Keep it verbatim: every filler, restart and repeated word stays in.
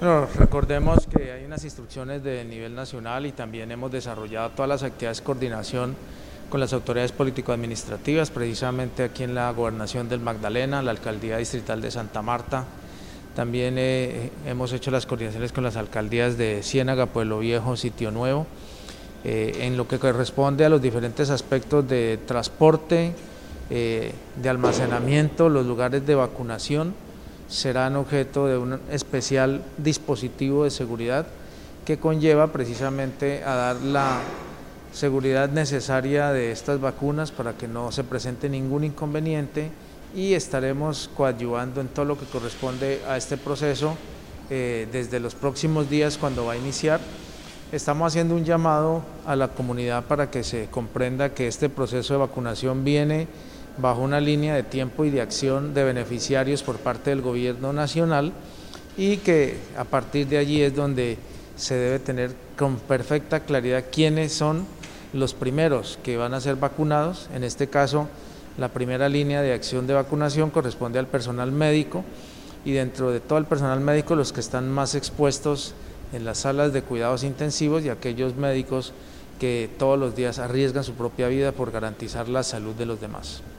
Bueno, recordemos que hay unas instrucciones de nivel nacional y también hemos desarrollado todas las actividades de coordinación con las autoridades político-administrativas, precisamente aquí en la Gobernación del Magdalena, la Alcaldía Distrital de Santa Marta. También eh, hemos hecho las coordinaciones con las alcaldías de Ciénaga, Pueblo Viejo, Sitio Nuevo, eh, en lo que corresponde a los diferentes aspectos de transporte, eh, de almacenamiento, los lugares de vacunación serán objeto de un especial dispositivo de seguridad que conlleva precisamente a dar la seguridad necesaria de estas vacunas para que no se presente ningún inconveniente, y estaremos coadyuvando en todo lo que corresponde a este proceso eh, desde los próximos días cuando va a iniciar. Estamos haciendo un llamado a la comunidad para que se comprenda que este proceso de vacunación viene bajo una línea de tiempo y de acción de beneficiarios por parte del gobierno nacional, y que a partir de allí es donde se debe tener con perfecta claridad quiénes son los primeros que van a ser vacunados. En este caso, la primera línea de acción de vacunación corresponde al personal médico, y dentro de todo el personal médico los que están más expuestos en las salas de cuidados intensivos y aquellos médicos que todos los días arriesgan su propia vida por garantizar la salud de los demás.